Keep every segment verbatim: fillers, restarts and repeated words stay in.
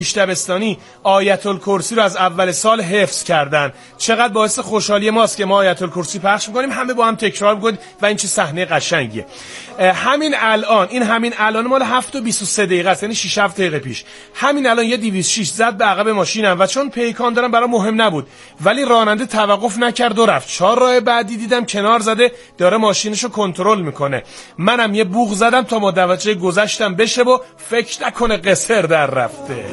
دبستانی آیت الکرسی رو از اول سال حفظ کردن. چقدر باعث خوشحالی ماست که ما آیت الکرسی پخش میکنیم، همه با هم تکرار میکنیم و این چه صحنه قشنگیه. همین الان این همین الان مال هفت و بیست و سه دقیقه است، یعنی شش هفت دقیقه پیش همین الان یه دویست و شش زد به عقب ماشینم و چون پیکان دارم برام مهم نبود، ولی راننده توقف نکرد و رفت. چهار راه بعدی دیدم کنار زده داره ماشینشو کنترل میکنه. منم یه بوق زدم تا متوجه گذشتم بشه و فکر نکنه قصر در رفته.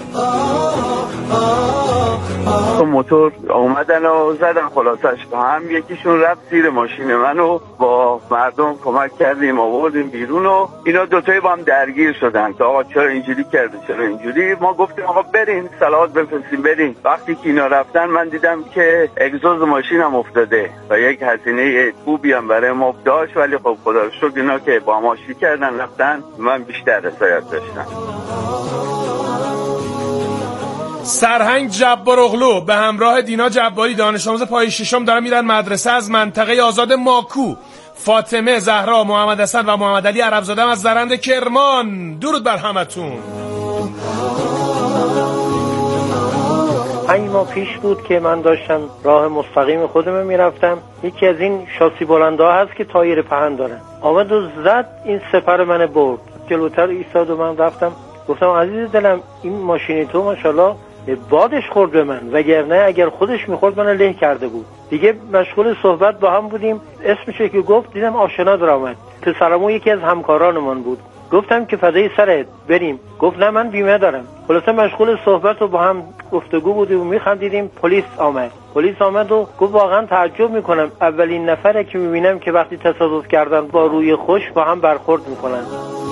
موتور اومدن و زدن خلاصش به هم. یکیشون رفت زیر ماشین منو با مردم کمک کردیم آوردیم بیرون و اینا دوتایی با هم درگیر شدن که آقا چرا اینجوری کرده چرا اینجوری. ما گفتیم آقا برین صلوات بفرستیم برین. وقتی که اینا رفتن من دیدم که اگزوز ماشینم افتاده و یک هزینه خوبی هم برای ما داشت، ولی خب خدا رو شکر اینا که با ما شی کردن رفتن من بیشتر رضایت داشتم. سرهنگ جبار اغلو به همراه دینا جباری دانش آموز پای ششم دارن میرن مدرسه از منطقه آزاد ماکو. فاطمه، زهرا، محمد حسن و محمد علی عربزاده از زرند کرمان. درود بر همتون. پنج ماه پیش بود که من داشتم راه مستقیم خودم میرفتم. یکی از این شاسی بلنده هست که تایر پهن دارن، آمد و زد این سپر من برد. جلوتر ایستاد و من رفتم گفتم عزیز دلم این ماشین تو ماشاءالله بادش خورد به من، وگرنه اگر خودش میخورد من له کرده بود. دیگه مشغول صحبت با هم بودیم. اسمشه که گفت دیدم آشنا در آمد. پسرمو یکی از همکارانمان بود. گفتم که فدای سرت بریم. گفت نه من بیمه دارم. خلاصه مشغول صحبت و با هم گفتگو بودیم و میخندیدیم. پلیس آمد. پلیس آمد و گفت واقعا تعجب میکنم اولین نفره که میبینم که وقتی تصادف کردن با روی خوش با هم برخورد میکنن.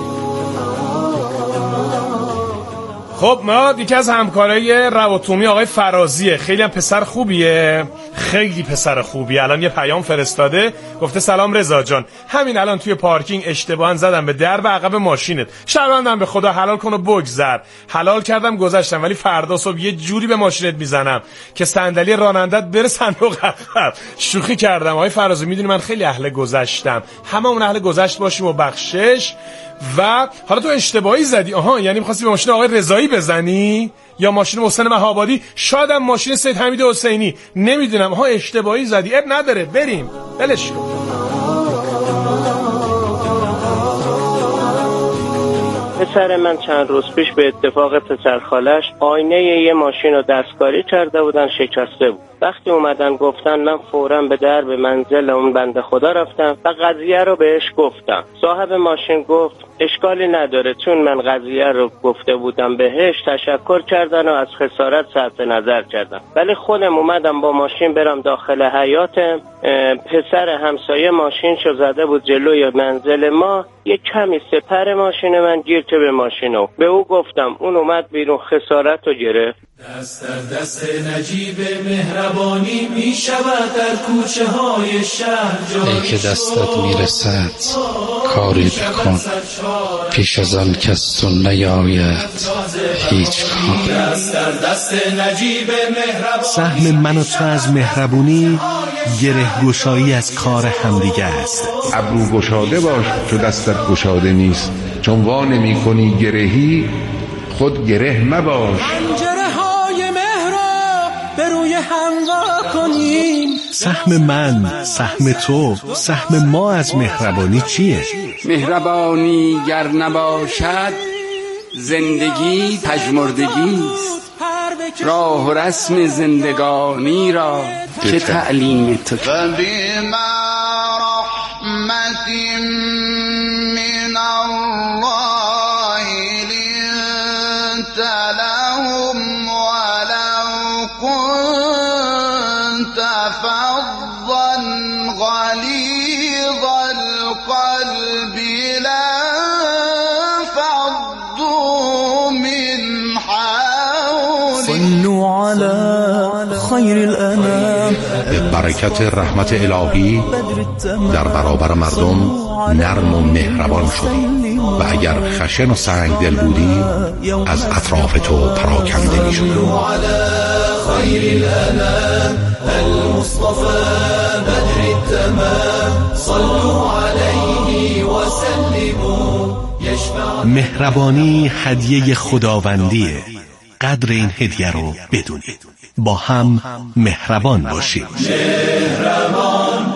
خب ما یکی از همکارای رواتومی آقای فرازیه، خیلی هم پسر خوبیه، خیلی پسر خوبیه. الان یه پیام فرستاده گفته سلام رضا جان، همین الان توی پارکینگ اشتباهاً زدم به درب عقب ماشینت، شرمندم به خدا حلال کن و بگذر. حلال کردم گذشتم، ولی فردا صبح یه جوری به ماشینت میزنم که صندلی رانندت بره صندوق عقب. شوخی کردم آقای فرازی، میدونی من خیلی اهل گذشتم، همه اون اهل گذشت باشیم و بخشش. و حالا تو اشتباهی زدی، آها یعنی می‌خواستی به ماشین آقای رضایی بزنی یا ماشین محسن مهابادی، شاید هم ماشین سید حمید حسینی، نمیدونم. ها اشتباهی زدی، اب نداره، بریم بلش کن. پسر من چند روز پیش به اتفاق پسر خالش آینه یه ماشین رو دستکاری کرده بودن، شکسته بود. وقتی اومدن گفتن من فوراً به درب منزل اون بنده خدا رفتم و قضیه رو بهش گفتم. صاحب ماشین گفت اشکالی نداره، چون من قضیه رو گفته بودم بهش تشکر کردن و از خسارت صرف نظر کردن. ولی خودم اومدم با ماشین برم داخل حیاتم، پسر همسایه ماشینشو زده بود جلوی منزل ما، یه کمی سپر ماشین من گیر که به ماشینو. به او گفتم، اون اومد بیرون خسارت رو گرفت. دست در دست نجیب مهربانی می شود در کوچه های شهر جاری. ای که دستت می رسد کاری بکن، پیش از آن کس تو نیاید هیچ کار. دست در دست نجیب مهربانی. سهم من و تو از مهربونی گره گشایی از کار همدیگه است. ابرو گشاده باش چو دستت گشاده نیست، چون وا نمی کنی گرهی خود گره مباش. به روی هم وا کنیم. سهم من، سهم تو، سهم ما از مهربانی چیه؟ مهربانی گر نباشد زندگی پژمردگیست، راه و رسم زندگانی را چه تعلیم تو کرد. من الله لنت لهم ولو كنت فظا غليظ القلب لانفضوا من حولك. صلوا على خير الانام. به برکت رحمت الهی در برابر مردم نرم و مهربان شدی و اگر خشن و سنگ دل بودی از اطراف تو پراکنده می شدی. خير الانام المصطفى بدر التمام صلوا عليه وسلموا. مهربانی هدیه خداوندیه، قدر این هدیه رو بدونید. با هم مهربان باشید. مهربان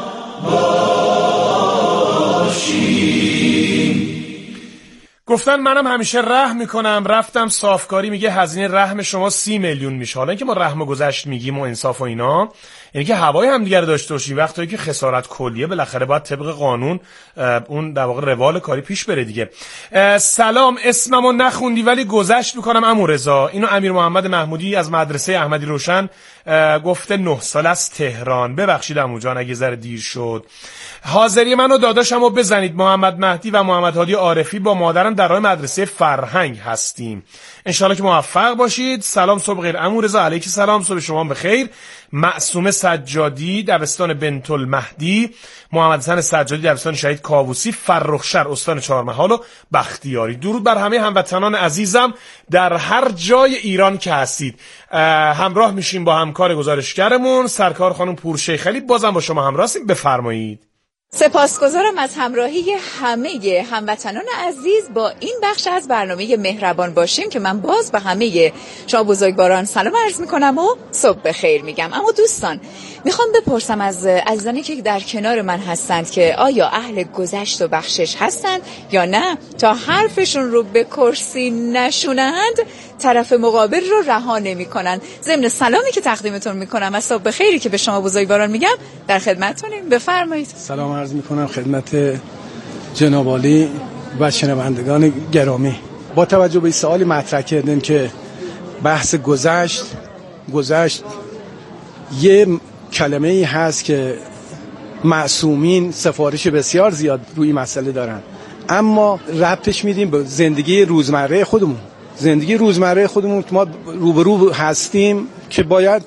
باشید. گفتن منم همیشه رحم میکنم. رفتم صافکاری، میگه هزینه رحم شما سی میلیون میشه. حالا اینکه ما رحم و گذشت میگیم و انصاف و اینا، یعنی که هوای همدیگه رو داشته باشیم. وقتی که خسارت کلیه بالاخره باید طبق قانون اون در واقع روال کاری پیش بره دیگه. سلام، اسممو نخوندی ولی گذشت میکنم عمو رضا. اینو امیر محمد محمودی از مدرسه احمدی روشن گفته، نه سال از تهران. ببخشید عمو جان اگه ذره دیر شد. حاضری منو داداشمو بزنید. محمد مهدی و محمد هادی عارفی با مادرم در راه مدرسه فرهنگ هستیم. انشالله که موفق باشید. سلام صبح خیر عمو رضا. علیک سلام، صبح شما بخیر. معصومه سجادی دبستان بنت المهدی، محمد حسن سجادی دبستان شهید کاووسی، فرخشهر استان چهارمحال و بختیاری. درود بر همه هموطنان عزیزم در هر جای ایران که هستید. همراه میشیم با همکار گزارشگرمون سرکار خانم پورشیخلی. بازم با شما همراه هستیم، بفرمایید. سپاسگزارم از همراهی همه هموطنان عزیز با این بخش از برنامه مهربان باشیم که من باز به همه شما بزرگواران سلام عرض میکنم و صبح بخیر میگم. اما دوستان، میخوام بپرسم از عزیزانی که در کنار من هستند که آیا اهل گذشت و بخشش هستند یا نه؟ تا حرفشون رو به کرسی نشونند طرف مقابل رو رها نمی‌کنن. ضمن سلامی که تقدیمتون میکنم و صبح بخیری که به شما بزرگواران میگم در خدمتتونیم. بفرمایید. سلام عرض میکنم خدمت جناب عالی و شنوندگان گرامی. با توجه به سوالی مطرح کردن که بحث گذشت گذشت یه کلمه ای هست که معصومین سفارش بسیار زیاد روی مسئله دارن، اما ربطش میدیم به زندگی روزمره خودمون. زندگی روزمره خودمون ما روبرو هستیم که باید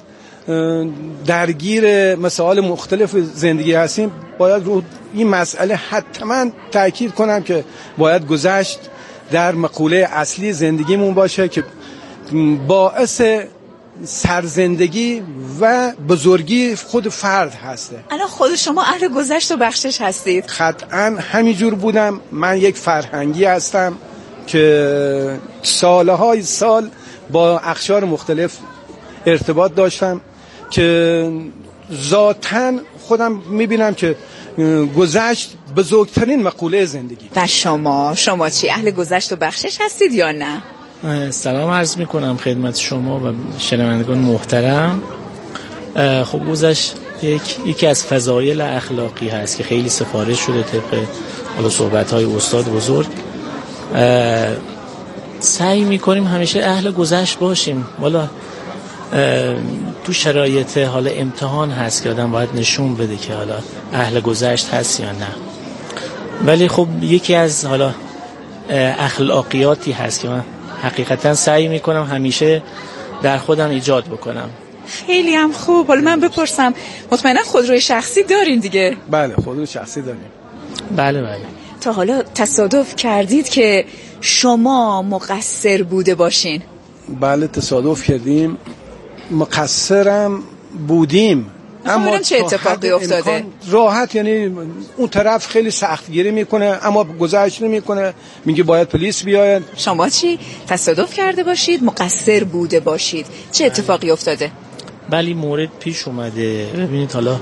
درگیر مسائل مختلف زندگی هستیم. باید رو این مسئله حتما تاکید کنم که باید گذشت در مقوله اصلی زندگیمون باشه که باعث سرزندگی و بزرگی خود فرد هسته. الان خود شما اهل گذشت و بخشش هستید؟ قطعا همینجور بودم. من یک فرهنگی هستم که سالهای سال با اقشار مختلف ارتباط داشتم که ذاتاً خودم میبینم که گذشت بزرگترین مقوله زندگی. و شما شما چی، اهل گذشت و بخشش هستید یا نه؟ سلام عرض میکنم خدمت شما و شنوندگان محترم. خب گذشت یک یکی از فضایل اخلاقی هست که خیلی سفارش شده طبق حالا صحبت‌های استاد بزرگ. سعی میکنیم همیشه اهل گذشت باشیم. والا تو شرایط حالا امتحان هست که آدم باید نشون بده که حالا اهل گذشت هست یا نه، ولی خب یکی از حالا اخلاقیاتی هست که من حقیقتا سعی میکنم همیشه در خودم ایجاد بکنم. خیلی هم خوب. حالا من بپرسم، مطمئنا خودروی شخصی دارین دیگه؟ بله خودروی شخصی داریم. بله بله. تا حالا تصادف کردید که شما مقصر بوده باشین؟ بله تصادف کردیم، مقصرم بودیم. اما چه اتفاقی افتاده؟ راحت، یعنی اون طرف خیلی سختگیری میکنه اما گذشت نمیکنه، میگه باید پلیس بیاید. شما چی؟ تصادف کرده باشید، مقصر بوده باشید، چه اتفاقی افتاده؟ بلی مورد پیش اومده. ببینید حالا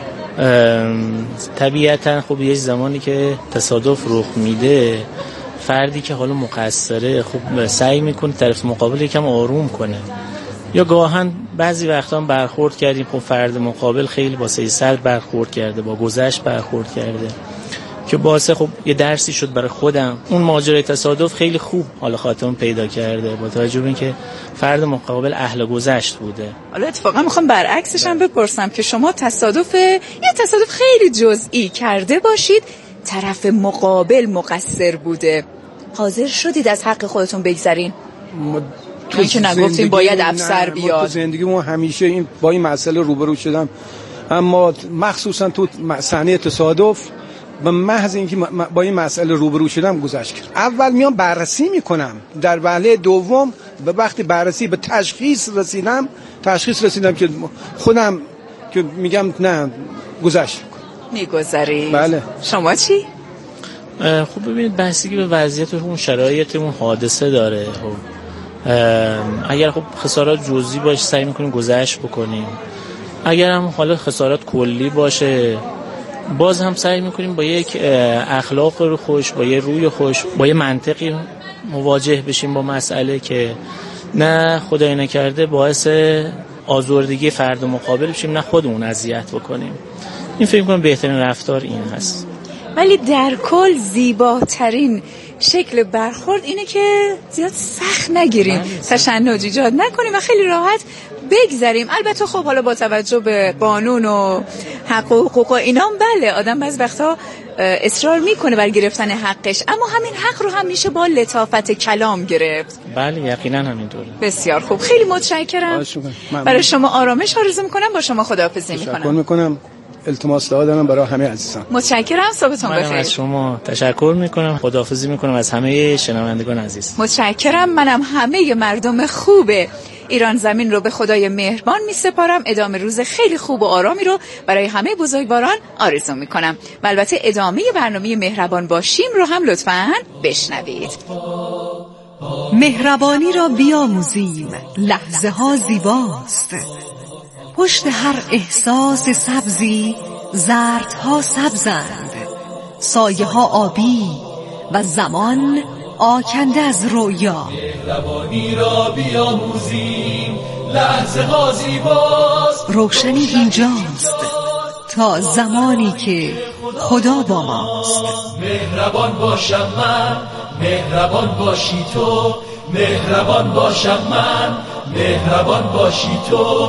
طبیعتا خب یه زمانی که تصادف رخ میده، فردی که حالا مقصره خب سعی میکنه طرف مقابل یکم آروم کنه، یا گاهن بعضی وقتا هم برخورد کردیم خب فرد مقابل خیلی با سر برخورد کرده، با گذشت برخورد کرده که باعث خب یه درسی شد برای خودم. اون ماجرای تصادف خیلی خوب حالا خاتمه پیدا کرده با توجه به اینکه فرد مقابل اهل گذشت بوده. حالا اتفاقا میخوام برعکسش هم بپرسم که شما تصادف یه تصادف خیلی جزئی کرده باشید، طرف مقابل مقصر بوده، حاضر شدید از حق خودتون بگذرین؟ تو که نگفتیم باید افسر بیاد. تو زندگی ما همیشه این با این مسئله روبرو شدم، اما مخصوصا تو صحنه تصادف به محض اینکه با این مسئله روبرو شدم گذشت کردم. اول میام بررسی میکنم، در وهله دوم به وقتی بررسی به تشخیص رسیدم تشخیص رسیدم که خودم که میگم نه گذشت میگذاری. بله. شما چی؟ خب ببینید بحثی که به وضعیت اون شرایط اون حادثه داره. خب اگر خب خسارات جزئی باشه سعی میکنیم گذشت بکنیم، اگر هم حالا خسارات کلی باشه باز هم سعی میکنیم با یک اخلاق رو خوش، با یه روی خوش، با یه منطقی مواجه بشیم با مسئله که نه خدای نکرده باعث آزردگی فرد مقابل بشیم نه خودمون اذیت بکنیم. این فکر کنم بهترین رفتار این هست. ولی در کل زیباترین شکل برخورد اینه که زیاد سخت نگیریم، تشنج ایجاد نکنیم و خیلی راحت بگذریم. البته خب حالا با توجه به قانون و حق و حقوق و اینام بله آدم بعض وقتا اصرار میکنه بر گرفتن حقش، اما همین حق رو هم میشه با لطافت کلام گرفت. بله یقینا همینطوره. بسیار خوب، خیلی متشکرم. برای شما آرامش آرزو میکنم، با شما خداحافظی میکنم. تشکر میکنم، التماس دادم برای همه عزیزان. متشکرم، صبحتون بخیر. منم از شما تشکر میکنم، خداحافظی میکنم از همه شنوندگان عزیز. متشکرم، منم همه مردم خوب ایران زمین رو به خدای مهربان میسپارم. ادامه روز خیلی خوب و آرامی رو برای همه بزرگواران آرزو میکنم و البته ادامه برنامه مهربان باشیم رو هم لطفاً بشنوید. مهربانی را بیاموزیم، لحظه ها زیباست. پشت هر احساس سبزی زردها سبزند، سایه ها آبی و زمان آکنده از رویا. مهربانی را بیاموزیم، لحظه ها زیباست. روشنی اینجاست تا زمانی که خدا با ماست. مهربان باشم من، مهربان باشی تو، مهربان باشم من، مهربان باشی تو.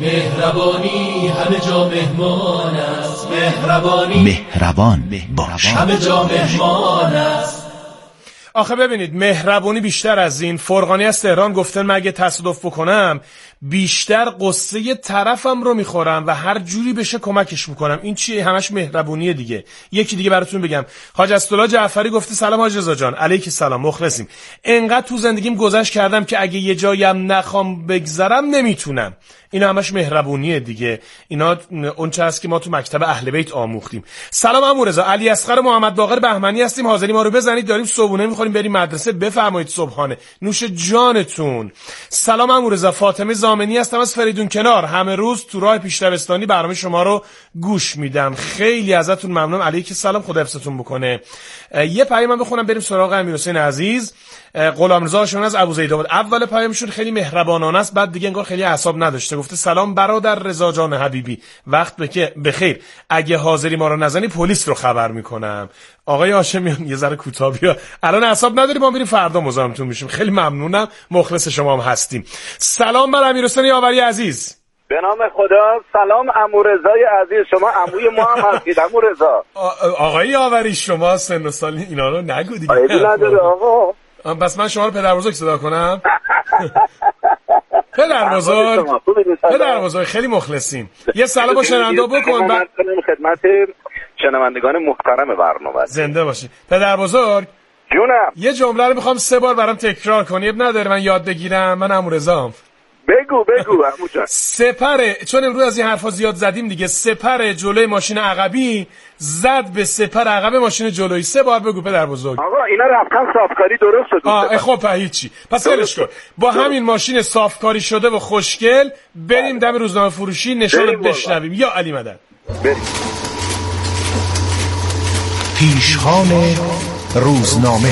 مهربانی همه جا مهمان است، مهربانی مهربان باش همه جا مهمان است. آخه ببینید مهربونی بیشتر از این. فرقانی از تهران گفتن مگه تصادف بکنم بیشتر قصه طرفم رو میخورم و هر جوری بشه کمکش میکنم. این چیه؟ همش مهربونیه دیگه. یکی دیگه براتون بگم، حاج اسدالله جعفری گفته سلام حاج رضا جان. علیک السلام، مخلصیم. انقدر تو زندگیم گذشت کردم که اگه یه جایم نخوام بگذرم نمیتونم. اینا همش مهربونیه دیگه. اینا اون چه هست که ما تو مکتب اهل بیت آموختیم. سلام عمو رضا، علی اصغر محمد باقر بهمنی هستیم، حاضری ما رو بزنید، داریم صبحونه میخوریم بریم مدرسه، بفرمایید صبحانه. نوش جانتون. سلام عمو رضا، فاطمه زامنی هستم از فریدون کنار، همه روز تو راه پیش‌دبستانی برنامه شما رو گوش میدم. خیلی ازتون ممنون. علیک السلام، خدا حفظتون بکنه. یه پیام بخونم بریم سراغ امیرحسین عزیز. غلامرضا شون از ابوزید آباد. اول پیامشون خیلی مهربانانه است، بعد دیگه انگار خیلی اعصاب نداشته. گفته سلام برادر رضا جان حبیبی، وقت بخیر. اگه حاضری ما رو نزنی پلیس رو خبر میکنم. آقای هاشمیان یه ذره کوتاه بیا، الان اعصاب نداری، ما میریم فردا مزاحمتون میشیم. خیلی ممنونم، مخلص شما هم هستیم. سلام بر امیرحسین یاوری عزیز. به نام خدا. سلام عمو رضای عزیز، شما عموی ما هم هستید عمو رضا. آقای یاوری شما سن و سال اینا رو نگو دیگه. عیبی نداره آقا. بس من شما رو پدر بزرگ صدا کنم؟ پدر بزرگ، پدر بزرگ خیلی مخلصیم. یه سلام با شنونده بکن. من خدمت شنوندگان محترم برنامه. زنده باشی پدر بزرگ. جونم. یه جمله رو میخوام سه بار برام تکرار کنی، اب نداره من یاد بگیرم. من عمو رضام. بگو بگو عمو جان. سپر، چون امروز از این حرفا زیاد زدیم دیگه، سپر جلوی ماشین عقبی زد به سپر عقب ماشین جلویی. سه بار بگو پدر بزرگ. آقا اینا رفتن صافکاری درست شد. آه خب هیچی، پس ولش کن. با همین ماشین صافکاری شده و خوشگل بریم دم روزنامه فروشی نشون بشنویم. یا علی مدد. بریم. پیشخوان روزنامه.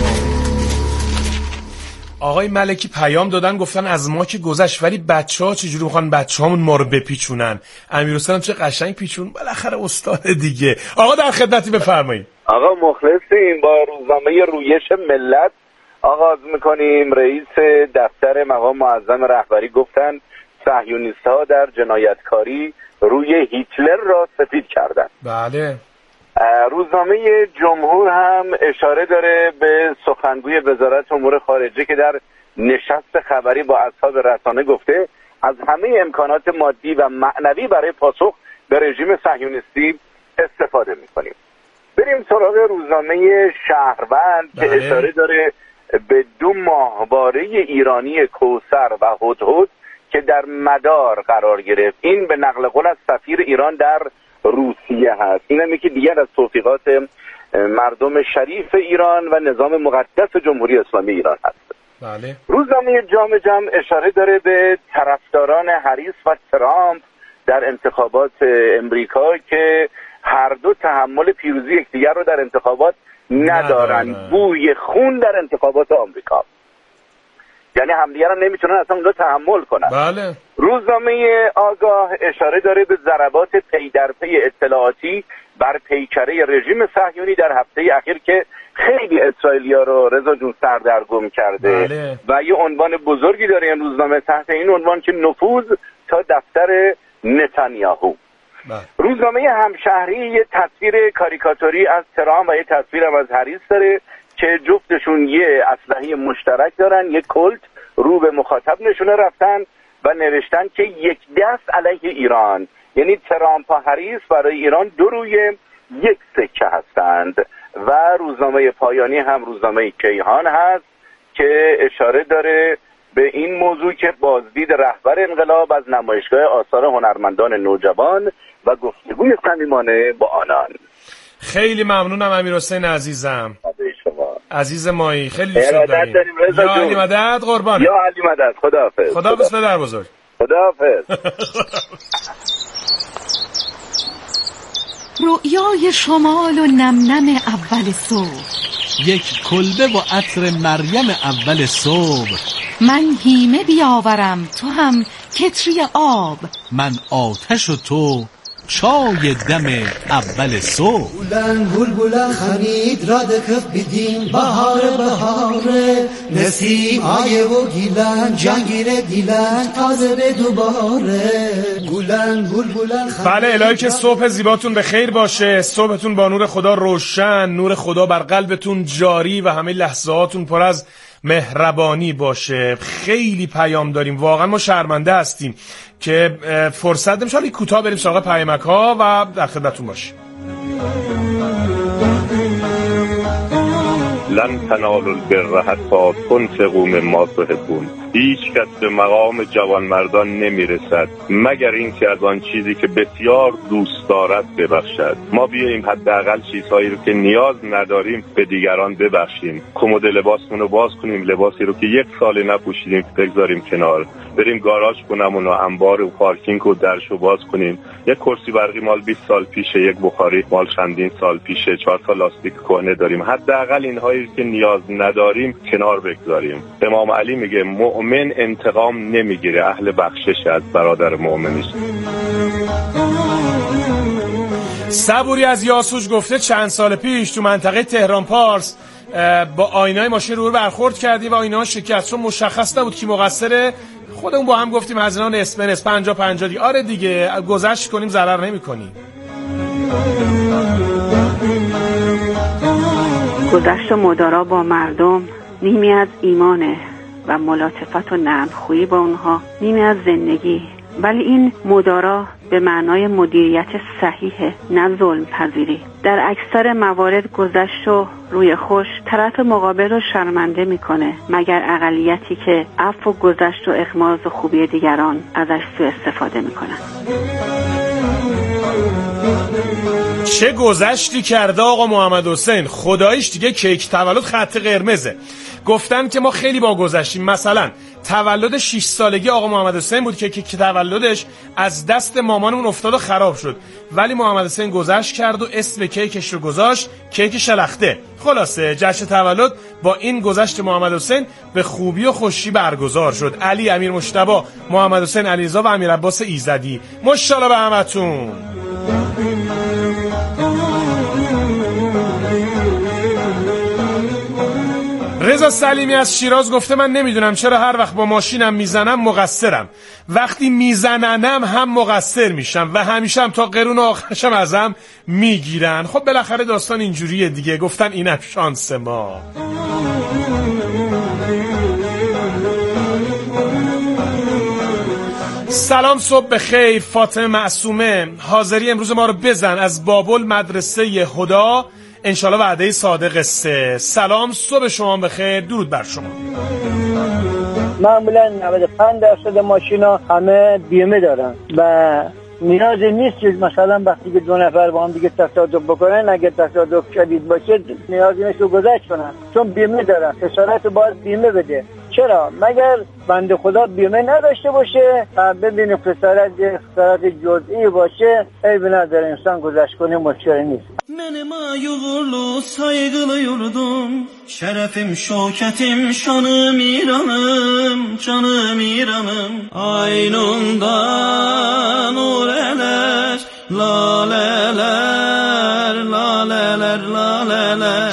آقای ملکی پیام دادن گفتن از ما که گذشت، ولی بچه‌ها چجوری میخوان بچه‌هامون ما رو بپیچونن؟ امیرحسین چه قشنگ پیچون، بالاخره استاد دیگه. آقا در خدمتی، بفرمایید. آقا مخلصیم. با روزنامه رویش ملت آغاز میکنیم. رئیس دفتر مقام معظم رهبری گفتن صهیونیست‌ها در جنایتکاری روی هیتلر را سفید کردند. بله. روزنامه جمهور هم اشاره داره به سخنگوی وزارت امور خارجه که در نشست خبری با اصحاب رسانه گفته از همه امکانات مادی و معنوی برای پاسخ به رژیم صهیونیستی استفاده میکنیم. بریم سراغ روزنامه شهروند که بله. اشاره داره به دو ماهواره ایرانی کوثر و هدهد که در مدار قرار گرفت. این به نقل قول از سفیر ایران در روسیه هست. این هم یکی دیگر از توفیقات مردم شریف ایران و نظام مقدس جمهوری اسلامی ایران هست. بله. روزنامه جامعه جمع اشاره داره به طرفداران هریس و ترامپ در انتخابات امریکا که هر دو تحمل پیروزی یکدیگر رو در انتخابات ندارن. بوی خون در انتخابات آمریکا، یعنی همدیگر رو نمیتونن اصلا اونجا تحمل کنن. بله. روزنامه آگاه اشاره داره به ضربات پی در پی اطلاعاتی بر پیکره رژیم صهیونی در هفته اخیر که خیلی اسرائیلیا رو رضا جون سردرگم کرده. بله. و یه عنوان بزرگی داره این روزنامه تحت این عنوان که نفوذ تا دفتر نتانیاهو. بله. روزنامه همشهری یه تصویر کاریکاتوری از ترامپ و یه تصویر هم از هریس داره که جفتشون یه اسلحه مشترک دارن، یه کلت رو به مخاطب نشونه رفتن و نوشتن که یک دست علیه ایران، یعنی ترامپ و هریس برای ایران دو روی یک سکه هستند. و روزنامه پایانی هم روزنامه کیهان هست که اشاره داره به این موضوع که بازدید رهبر انقلاب از نمایشگاه آثار هنرمندان نوجوان و گفتگوی صمیمانه با آنان. خیلی ممنونم امیرحسین عزیزم. شما عزیز مایی، خیلی دوست داریم. یا علی مدد قربان. یا علی مدد. خداحافظ. خداحافظ پدر بزرگ. خداحافظ. رؤیای شمال و نمنم اول صبح، یک کلبه با عطر مریم اول صبح. من هیمه بیاورم تو هم کتری آب، من آتش و تو چای دم اول صبح. بلن بلبلن خرید را دکف بدین بهار بهاره، نسیم آیه و گیلن جنگیر دیلن تازه به دوباره. بلن بلبلن خرید. بله الهی که صبح زیباتون به خیر باشه، صبحتون با نور خدا روشن، نور خدا بر قلبتون جاری و همه لحظاتون پر از مهربانی باشه. خیلی پیام داریم، واقعا ما شرمنده هستیم که فرصت نمیشه. حالا کوتاه بریم سراغ پیامک ها و در خدمتتون باشیم. لن تنالوا البر حتی تنفقوا مما تحبون. هیچ کس به مقام جوانمردان نمیرسد مگر اینکه از آن چیزی که بسیار دوست دارد ببخشد. ما بیاییم حداقل چیزهایی رو که نیاز نداریم به دیگران ببخشیم. کمد لباسمون رو باز کنیم، لباسی رو که یک سال نپوشیدیم بگذاریم کنار، بریم گاراژ کنمون و انبار و پارکینگ رو درشو باز کنیم. یک کرسی برقی مال بیست سال پیشه، یک بخاری مال چندین سال پیشه، چهار تا لاستیک کهنه داریم. حداقل اینهایی که نیاز نداریم کنار بگذاریم. امام علی میگه مؤمن انتقام نمیگیره، اهل بخشش از برادر مؤمنش. صبوری از یاسوج گفته چند سال پیش تو منطقه تهران پارس با آینای ماشین رو برخورد کردی و آینه‌ها شکست، چون مشخص نبود کی مقصره. خودمون با هم گفتیم هزینه نصف به نصف پنجاه پنجاه دی. آره دیگه گذشت کنیم ضرر نمی‌کنیم. گذشت مدارا با مردم نیمی از ایمانه و ملاطفت و نرمخویی با اونها نیمی از زندگی، ولی این مدارا به معنای مدیریت صحیحه، نه ظلم پذیری. در اکثر موارد گذشت و روی خوش طرف مقابل رو شرمنده میکنه، مگر اقلیتی که عفو و گذشت و اغماض و خوبی دیگران ازش سوء استفاده میکنن. چه گذشتی کرده آقا محمد حسین، خداییش دیگه کیک تولد خط قرمزه. گفتن که ما خیلی با گذشتیم. مثلا تولد شش سالگی آقا محمد حسین بود که کیک تولدش از دست مامانمون افتاد و خراب شد، ولی محمد حسین گذشت کرد و اسم کیکش رو گذاشت کیک شلخته. خلاصه جشن تولد با این گذشت محمد حسین به خوبی و خوشی برگزار شد. علی امیر مجتبی، محمد حسین علیرضا و امیر عباس ایزدی، ماشاءالله به همتون. رضا سلیمی از شیراز گفته من نمیدونم چرا هر وقت با ماشینم میزنم مقصرم، وقتی میزننم هم مقصر میشم و همیشه هم تا قرون آخرشم ازم میگیرن. خب بالاخره داستان اینجوریه دیگه، گفتن اینم شانس ما. سلام صبح بخیر، فاطمه معصومه، حاضری امروز ما رو بزن از بابل مدرسه هدا، انشالله وعده صادق سه. سلام صبح شما بخیر، درود بر شما. معمولا نود و پنج درصد ماشینا همه بیمه دارن و نیازی نیست که مثلا وقتی که دو نفر با هم دیگه تصادف بکنن، اگه تصادف شدید باشه نیازی نیست رو گذشت کنن، چون بیمه دارن. خسارت باید بیمه بده. چرا؟ مگر بنده خدا بیمه نداشته باشه و ببینه خسارت خسارت جزئی باشه عیبی نداره انسان گذشت کنه مشکلی نیست. Benim ayıvurlu saygılı yurdum, şerefim şoketim şanım İranım, canım İranım. Aynundan ureler, laleler, laleler, laleler.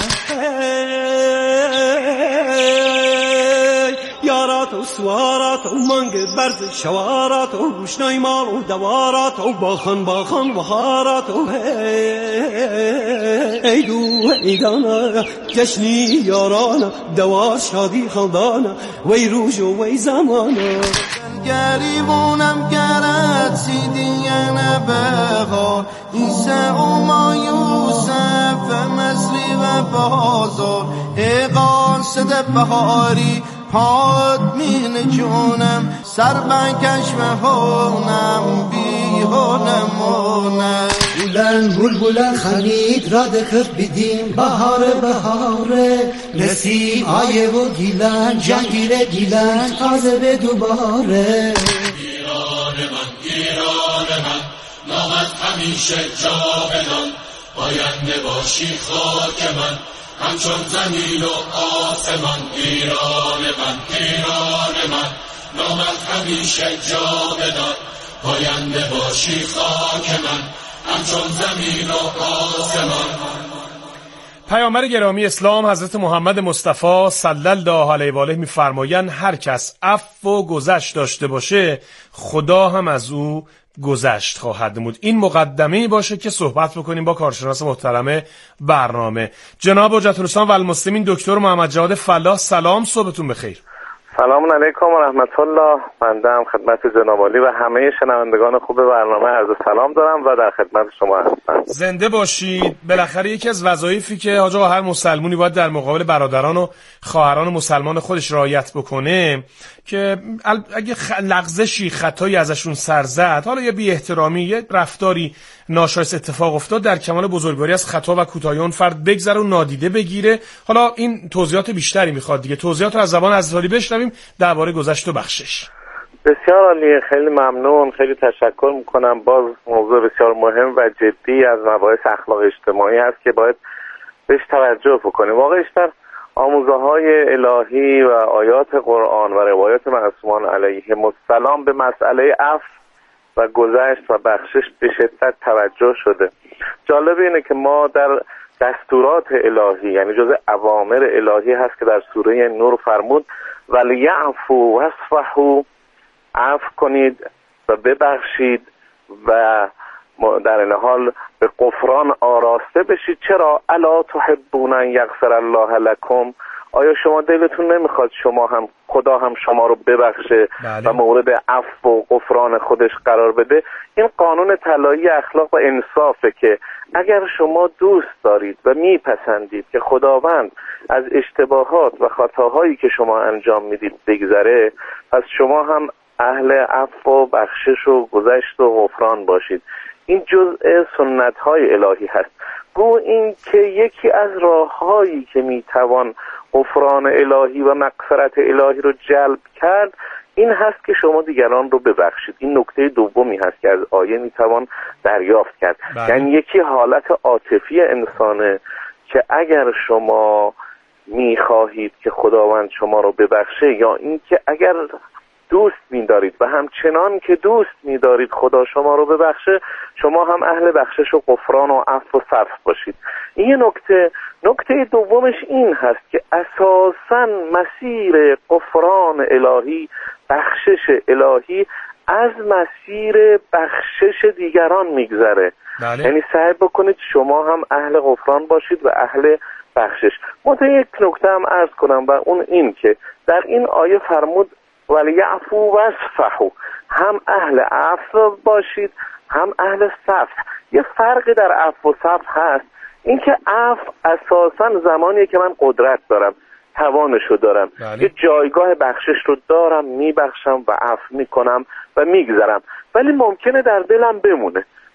و سوارات و منگ برز شوارات و روشنای مال و دوارات و باخان باخان و خارات و ای دو ایدانا جشنی یارانا دوار شادی خلدانا وی روز و وی زمانا گریبونم گرد سیدیان بغار ایسا و مایوسف مصری و بازار ای قاصد بهاری پاد مین جونم سر بکش و هونم بی هونمونم بلن بلبلن خرید را دکف بیدیم بهار بهاره نسیم آیه و گیلن جنگیره گیلن تازه به دوباره ایران من ایران من نامت همیشه جاودان باینده باشی خاک من همچون زمین و آسمان ایران من ایران من نامت همیشه جاودان پاینده باشی خاک من همچون زمین و آسمان. پیامبر گرامی اسلام حضرت محمد مصطفی صلی الله علیه و آله می‌فرمایند هر کس عفو و گذشت داشته باشه خدا هم از او گذشت خواهد نمود. این مقدمه‌ای باشه که صحبت بکنیم با کارشناس محترم برنامه جناب حجت الاسلام و المسلمین دکتر محمد جواد فلاح. سلام، صبحتون بخیر. سلام علیکم و رحمت الله. بنده هم خدمت جناب عالی و همه شنوندگان خوب برنامه عرض سلام دارم و در خدمت شما هستم. زنده باشید. بالاخره یکی از وظایفی که حاج آقا هر مسلمونی باید در مقابل برادران و خواهران مسلمان خودش رعایت بکنه که اگه لغزشی خطایی ازشون سر زد، حالا یه بی احترامی، یه رفتاری ناشایست اتفاق افتاد، در کمال بزرگواری از خطا و کوتاهی اون فرد بگذره و نادیده بگیره. حالا این توضیحات بیشتری میخواد دیگه. توضیحات رو از زبان عزیز علی بشنویم درباره گذشت و بخشش. بسیار عالی، خیلی ممنون، خیلی تشکر میکنم. باز موضوع بسیار مهم و جدی از مباحث اخلاق اجتماعی هست که باید بهش توجه بکنیم. واقعش در آموزه‌های الهی و آیات قرآن و روایات معصومان علیهم السلام به مسئله عفو و گذشت و بخشش به شدت توجه شده. جالب اینه که ما در دستورات الهی، یعنی جز اوامر الهی هست که در سوره نور فرمود ولیعفوا واصفحوا، عفو کنید و ببخشید و در این حال به غفران آراسته بشید. چرا؟ الا تحبون ان یغفر الله لکم، آیا شما دلتون نمیخواد شما هم خدا هم شما رو ببخشه بله. و مورد عفو و غفران خودش قرار بده؟ این قانون طلایی اخلاق و انصافه که اگر شما دوست دارید و میپسندید که خداوند از اشتباهات و خطاهایی که شما انجام میدید بگذره، پس شما هم اهل عفو و بخشش و گذشت و غفران باشید. این جزء سنت‌های الهی هست. گو این که یکی از راه‌هایی که میتوان غفران الهی و مغفرت الهی رو جلب کرد این هست که شما دیگران رو ببخشید. این نکته دومی هست که از آیه میتوان دریافت کرد. بله. یعنی یکی حالت عاطفی انسانه که اگر شما میخواهید که خداوند شما رو ببخشه، یا اینکه اگر دوست می‌دارید و همچنان که دوست می‌دارید خدا شما رو ببخشه، شما هم اهل بخشش و غفران و عفو و صفح باشید. این یه نکته. نکته دومش این هست که اساساً مسیر غفران الهی، بخشش الهی از مسیر بخشش دیگران میگذره. بله. یعنی سعی بکنید شما هم اهل غفران باشید و اهل بخشش. منتها یک نکته هم عرض کنم و اون این که در این آیه فرمود ولیعفوا واصفحوا، هم اهل عفو باشید هم اهل صفح. یه فرقی در عفو و صفح هست، این که عفو اساساً زمانیه که من قدرت دارم، توانشو دارم، بله. یه جایگاه بخشش رو دارم، میبخشم و عفو میکنم و میگذرم، ولی ممکنه در دلم بمونه.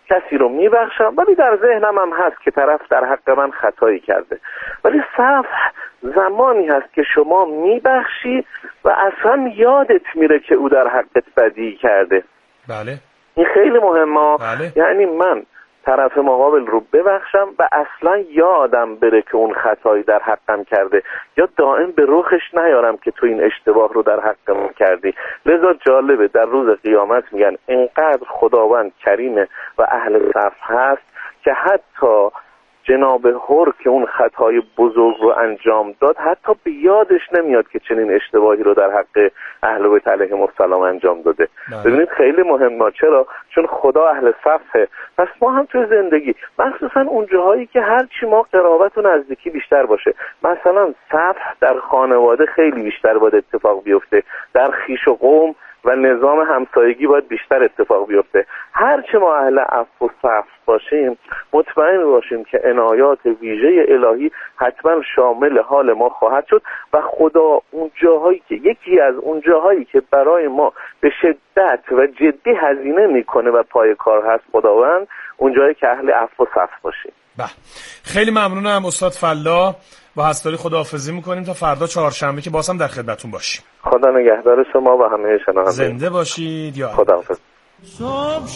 کسی رو میبخشم، ولی در ذهنم هم هست که طرف در حق من خطایی کرده. ولی صفح زمانی هست که شما میبخشی و اصلا یادت میره که او در حقت بدی کرده. بله این خیلی مهمه. بله. یعنی من طرف مقابل رو ببخشم و اصلا یادم بره که اون خطایی در حقم کرده، یا دائم به رخش نیارم که تو این اشتباه رو در حقم کردی. لذا جالبه در روز قیامت میگن اینقدر خداوند کریمه و اهل صفح هست که حتی جناب هر که اون خطای بزرگ رو انجام داد حتی به یادش نمیاد که چنین اشتباهی رو در حق اهل بیت علیهم السلام انجام داده. ببینید خیلی مهمه. چرا؟ چون خدا اهل صفحه. پس ما هم توی زندگی مخصوصا اون جاهایی که هرچی ما قرابت و نزدیکی بیشتر باشه، مثلا صفح در خانواده خیلی بیشتر باید اتفاق بیفته، در خیش و قوم و نظام همسایگی باید بیشتر اتفاق بیفته. هرچه ما اهل عفو و صفح باشیم مطمئن باشیم که عنایات ویژه الهی حتما شامل حال ما خواهد شد و خدا اون جاهایی که یکی از اون جاهایی که برای ما به شدت و جدی هزینه میکنه و پای کار هست خداوند، اون جایی که اهل عفو و صفح باشیم. بله خیلی ممنونم استاد فلا، با حضرت خداحافظی میکنیم تا فردا چهارشنبه که بازم در خدمتتون باشیم. خدا نگهدار شما و همه شنوندگان. زنده باشید. یا خداحافظ. صبح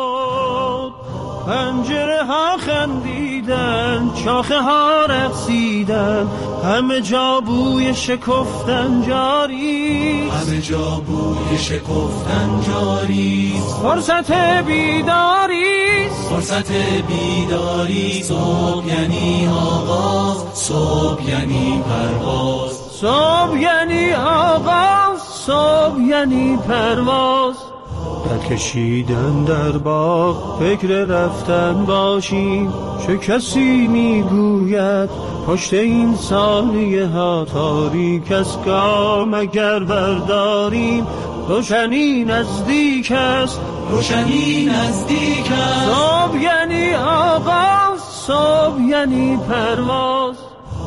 شد پنجره ها خندیدن، شاخه ها رقصیدن، همه جا بوی شکفتن جاری، همه جا بوی شکفتن جاری. فرصت بیداری، فرصت بیداری. صبح یعنی آغاز، صبح یعنی پرواز، صبح یعنی آغاز، صبح یعنی پرواز. نکشیدن در باغ فکر رفتن باشیم، چه کسی میگوید پشت این ثانیه ها تاریک است، گام اگر برداریم روشنی نزدیک است، روشنی نزدیک است. صبح یعنی آغاز، صبح یعنی پرواز.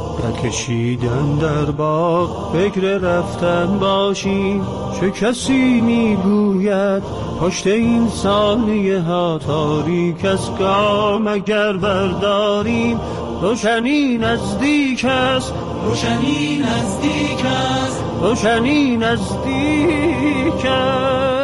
نکشیدن در باغ فکر رفتن باشیم، چه کسی میگوید پشت این ثانیه ها تاریک است، گام اگر برداریم روشنی نزدیک است، روشنی نزدیک است، روشنی نزدیک است.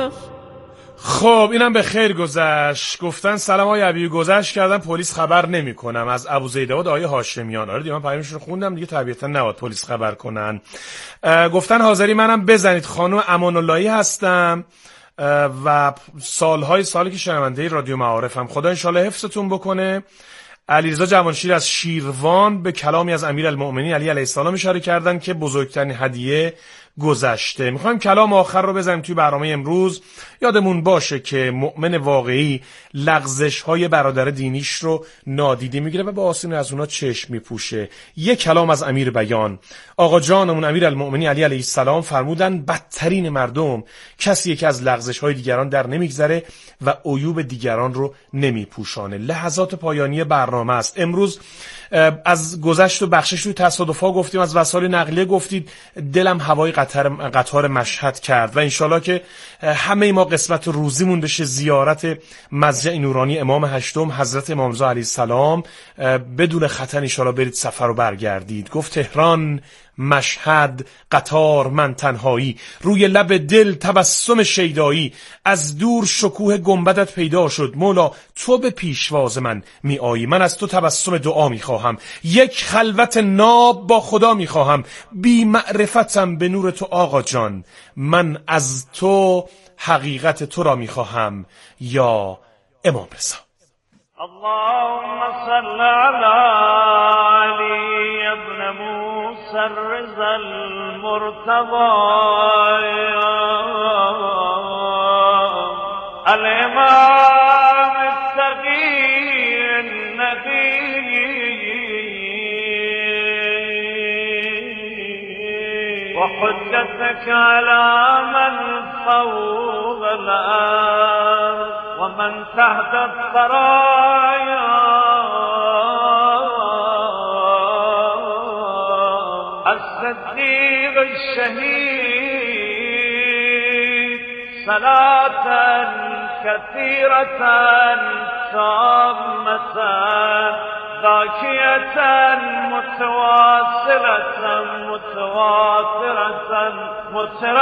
خب اینم به خیر گذشت. گفتن سلام آقای عبی، گذشت کردم پلیس خبر نمی کنم. از ابوزیدآباد آقای هاشمیان. آره دیگه من پیامشون رو خوندم دیگه، طبیعتا نباید پلیس خبر کنن. گفتن حاضری منم بزنید، خانم امان اللهی هستم و سالهای سالی که شنونده رادیو معارفم. خدا انشالله حفظتون بکنه. علیرضا جوانشیر از شیروان به کلامی از امیرالمؤمنین علی علیه السلام اشاره کردن که بزرگترین هدیه گذشته. میخوایم کلام آخر رو بزنیم توی برنامه امروز. یادمون باشه که مؤمن واقعی لغزش های برادر دینیش رو نادیده میگیره و با آسونی از اونا چشم میپوشه. یک کلام از امیر بیان. آقا جانمون امیرالمؤمنین علی علیه السلام فرمودن بدترین مردم کسی که از لغزش های دیگران در نمیگذره و عیوب دیگران رو نمیپوشانه. لحظات پایانی برنامه است. امروز از گذشت و بخشش توی تصادفا گفتیم، از وسایل نقلیه گفتید. دلم هوای قطار قطار مشهد کرد و انشالله که همه ما قسمت روزیمون بشه زیارت مضجع نورانی امام هشتم حضرت امام رضا علیه السلام. بدون خطر انشالله برید سفر رو برگردید. گفت تهران، مشهد، قطار، من تنهایی، روی لب دل تبسم شیدایی، از دور شکوه گنبدت پیدا شد مولا، تو به پیشواز من می آیی، من از تو تبسم دعا می خواهم، یک خلوت ناب با خدا می خواهم، بی معرفتم به نور تو آقا جان، من از تو حقیقت تو را می خواهم یا امام رضا. اللهم صل على علی ابن موسی الرضا المرتضى الامام التقی النقی وحجتك على من فوق الارض ومن تحت الثرايا الصديق الشهيد صلاة كثيرة تامة ذاكية متواصلة متواترة مترا